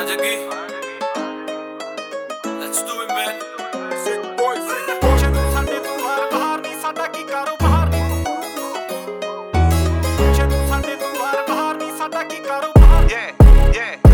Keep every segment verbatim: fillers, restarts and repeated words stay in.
जगी Let's do it man Sick boy, sick boy ਸਾਡੇ ਤੋਂ ਬਾਹਰ ਬਾਹਰ ਨਹੀਂ ਸਾਡਾ ਕੀ ਕਾਰੋਬਾਰ ਨਹੀਂ ਜਦੋਂ ਸਾਡੇ ਤੋਂ ਬਾਹਰ ਬਾਹਰ ਨਹੀਂ ਸਾਡਾ ਕੀ ਕਾਰੋਬਾਰ yeah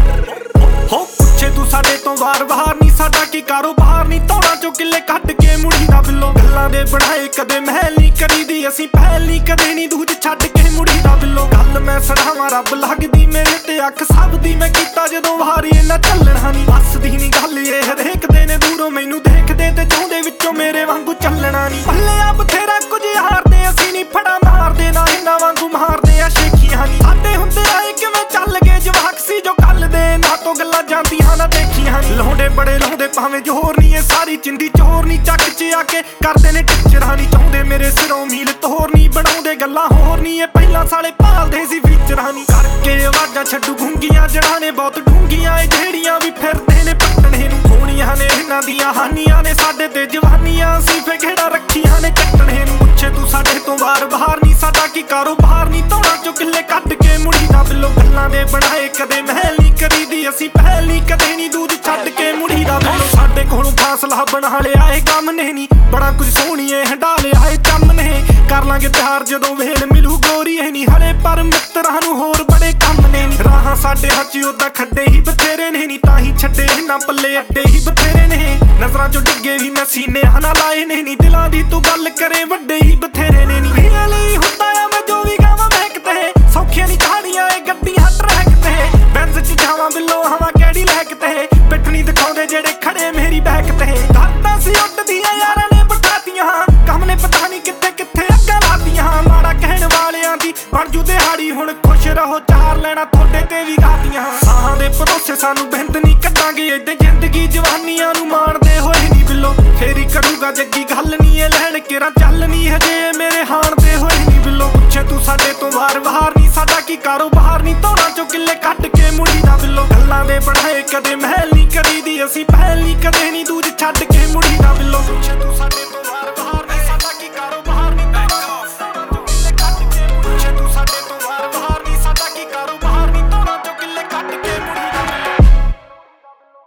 yeah ਹੋ ਪੁੱਛੇ ਤੂੰ ਸਾਡੇ ਤੋਂ ਬਾਹਰ ਬਾਹਰ ਨਹੀਂ ਸਾਡਾ ਕੀ ਕਾਰੋਬਾਰ ਨਹੀਂ ਤੋੜਾ ਚੋਂ ਕਿੱਲੇ ਕੱਢ ਕੇ ਮੁੜੀ ਦਾ ਬਿੱਲੋ ਗੱਲਾਂ ਦੇ ਬਣਾਏ ਕਦੇ ਮਹਿਲ ਨਹੀਂ ਕਰੀਦੀ ਅਸੀਂ ਪਹਿਲ ਨਹੀਂ ਕਦੇ ਨਹੀਂ ਦੂਜ ਛੱਡ ਕੇ ਮੁੜੀ ਦਾ ਬਿੱਲੋ ਗੱਲ ਮੈਂ ਸੜਾਵਾਂ ਰੱਬ ਲੱਗਦੀ ਮੇਰੇ ਤੇ ਅੱਖ ਸਭ ਦੀ ਮੈਂ ਕੀਤਾ ਜਦੋਂ ਵਾਰੀ ਇਹਨਾਂ ਚੱਲਣਾ ਨਹੀਂ ਵੱਸਦੀ ਨਹੀਂ ਗੱਲ ਇਹ ਹਰੇਕ ਦੇ ਨੇ ਦੂਰੋਂ ਮੈਨੂੰ ਦੇਖਦੇ ਤੇ ਚਾਹੁੰਦੇ ਵਿੱਚੋਂ ਮੇਰੇ ਵਾਂਗੂ ਚੱਲਣਾ ਨਹੀਂ ਭੱਲੇ ਆ ਬਥੇਰਾ ਕੁਝ ਹਾਰਦੇ ਅਸੀਂ ਨਹੀਂ ਫੜਾ ਮਾਰਦੇ ਨਾ ਇਹਨਾਂ ਵਾਂਗੂ ਮਾਰਦੇ ਆ ਸ਼ੇਖੀਆਂ ਨਹੀਂ ਸਾਡੇ ਹੁੰਦੇ ਆਏ ਕਿਵੇਂ ਚੱਲ ਗਏ ਜਵਾਕ ਸੀ ਜੋ ਕੱਲ ਦੇ ਨਾ ਤੋਂ ਗੱਲਾਂ ਜਾਂਦੀਆਂ ਨਾ ਦੇਖੀਆਂ ਨਹੀਂ ਲਾਉਂਦੇ ਬੜੇ ਲਾਉਂਦੇ ਭਾਵੇਂ ਜੋਰ ਨਹੀਂ ਇਹ ਸਾਰੀ ਚਿੰਦੀ ਚੋਰ ਨਹੀਂ ਚੱਕ ਚ ਆ ਕੇ ਕਰਦੇ ਨੇ ਟਿਚਰਾਂ ਨਹੀਂ ਚਾਹੁੰਦੇ ਮੇਰੇ ਸਿਰੋਂ ਮੀਲ ਤੋਰ ਨਹੀਂ ਬਣਾਉਂਦੇ ਗੱਲਾਂ ਹੋਰ ਨਹੀਂ ਇਹ ਪਹਿਲਾਂ ਸਾਲੇ ਭਾਲਦੇ ਸੀ ਫੀਚਰਾਂ ਨਹੀਂ ਕਰਕੇ ਆਵਾਜ਼ਾਂ ਛੱਡੂ ਗੁੰਗੀਆਂ ਜੜਾਂ ਨੇ ਬਹੁਤ ਡੂੰਗੀਆਂ ਇਹ ਜਿਹੜੀਆਂ ਵੀ ਫਿਰਦੇ ਨੇ ਪੱਟਣੇ ਨੂੰ ਹੋਣੀਆਂ ਨੇ ਇਹਨਾਂ ਦੀਆਂ ਹਾਨੀਆਂ ਨੇ ਸਾਡੇ ਤੇ ਜਵਾਨੀਆਂ ਅਸੀਂ ਫੇ ਖੇੜਾ ਰੱਖੀਆਂ ਨੇ ਕੱਟਣੇ ਨੂੰ ਪੁੱਛੇ ਤੂੰ ਸਾਡੇ ਤੋਂ ਬਾਹਰ ਬਾਹਰ ਨਹੀਂ ਸਾਡਾ ਕੀ ਕਾਰੋਬਾਰ ਨਹੀਂ ਤੋੜਾ ਚੋਂ ਕਿੱਲੇ ਕੱਢ ਕੇ ਮੁੜੀ ਦਾ ਬਿੱਲੋ ਗੱਲਾਂ ਦੇ ਬਣਾਏ ਕਦੇ ਮਹਿਲ ਨਹੀਂ ਕਰੀਦੀ ਅਸੀਂ ਪਹਿਲ ਨਹੀਂ ਕਦੇ ਨਹੀਂ ਦੂਜ ਛੱਡ ਕੇ ਮੁੜੀ ਦਾ ਬਿੱਲੋ ਸਾਡੇ ਕੋਲੋਂ ਫਾਸਲਾ ਬਣਾ ਲਿਆ ਇਹ ਕੰਮ ਨੇ ਨਹੀਂ ਬੜਾ ਕੁਝ ਸੋਹਣੀਏ ਹੰਡਾ ਲਿਆ ਇਹ ਚੰਮ ਨੇ ਕਰ ਲਾਂਗੇ ਤਿਆਰ ਜਦੋਂ ਵੇਲ ਮਿਲੂ ਗੋਰੀ ਇਹ ਨਹੀਂ ਹਲੇ ਪਰ ਮਿੱਤਰਾਂ ਨੂੰ ਹੋਰ ਬੜੇ ਕੰਮ ਨੇ ਰਾਹਾਂ ਸਾਡੇ ਹੱਥ ਉਦਾਂ ਖੱਡੇ ਹੀ ਬਥੇਰੇ ਨੇ ਨਹੀਂ ਤਾਂ ਹੀ ਛੱਡੇ ਨਾ ਪੱਲੇ ਅੱਡੇ ਹੀ ਬਥੇਰੇ ਨੇ ਨਜ਼ਰਾਂ ਚੋਂ ਡਿੱਗੇ ਵੀ ਮੈਂ ਸੀਨੇ ਹਨਾ ਲਾਏ ਨੇ ਨਹੀਂ ਦਿਲਾਂ ਦੀ ਤੂੰ ਗੱਲ ਕਰੇ ਵੱਡੇ ਹੀ ਬਥੇਰੇ ਨੇ ਨਹੀਂ ਵੀਰਾਂ ਲਈ ਹੁੰਦਾ ਆ ਮੈਂ ਜੋ ਵੀ ਗਾਵਾਂ ਮਹਿਕ ਤੇ ਸੌਖੀਆਂ ਨਹੀਂ ਕਹਾਣੀਆਂ ਇਹ ਗੱਡੀਆਂ ਟਰੈਕ ਤੇ ਬੈਂਜ਼ ਚ ਜਾਵਾਂ ਬਿੱਲੋ ਹਵਾ ਕਿਹੜੀ ਲਹਿਕ ਤੇ ਪਿੱਠਣੀ ਦਿਖਾਉਂਦੇ ਜਿਹੜੇ ਖੜੇ ਮੇਰੀ ਬੈਕ ਤੇ ਘਾਟਾਂ ਸੀ ਉੱਡਦੀਆਂ ਯਾਰਾਂ ਨੇ ਬਟਾਤੀਆਂ ਕੰਮ ਨੇ ਪਤਾ ਨਹੀਂ ਕਿੱਥੇ ਕਿੱਥੇ ਅੱਗਾ ਲਾਤੀਆਂ ਮਾੜਾ ਕਹਿਣ ਵਾਲਿਆਂ ਦੀ ਬਣ ਜੂ ਦਿਹਾੜੀ ਹੁਣ ਖੁਸ਼ ਰਹੋ ਚਾਰ ਲੈਣਾ ਤੁਹਾਡੇ ਤੇ ਵੀ ਗਾਤੀਆਂ ਸਾਹਾਂ ਦੇ ਭਰੋਸੇ ਸਾਨੂੰ ਬਿੰਦ ਨਹੀਂ ਕੱਢਾਂਗੇ ਏਦਾਂ ਜ਼ਿੰਦਗੀ ਜਵਾਨੀਆਂ ਨੂੰ ਮਾਣਦੇ ਹੋਏ ਨਹੀਂ ਬਿੱਲੋ ਫੇਰੀ ਕਰੂਗਾ ਜੱਗੀ ਗੱਲ ਨਹੀਂ ਇਹ ਲੈਣ ਕੇਰਾ ਚੱਲ ਨਹੀਂ ਹਜੇ ਮੇਰੇ ਹਾਣ ਦੇ ਹੋਏ ਨਹੀਂ ਬਿੱਲੋ ਪੁੱਛੇ ਤੂੰ ਸਾਡੇ ਤੋਂ ਬਾਹਰ ਬਾਹਰ ਨਹੀਂ ਸਾਡਾ ਕੀ ਕਾਰੋਬਾਰ ਨਹੀਂ ਤੋੜਾ ਚੋਂ ਕਿੱਲੇ ਕੱਢ ਕੇ ਮੁੜੀ ਦਾ ਬਿੱਲੋ ਗੱਲਾਂ ਦੇ ਬਣਾਏ ਕਦੇ ਮਹਿਲ ਨਹੀਂ ਕਰੀਦੀ ਅਸੀਂ ਪਹਿਲ ਨਹੀਂ ਕਦੇ ਨਹੀਂ ਦੂਜ ਛੱਡ ਕੇ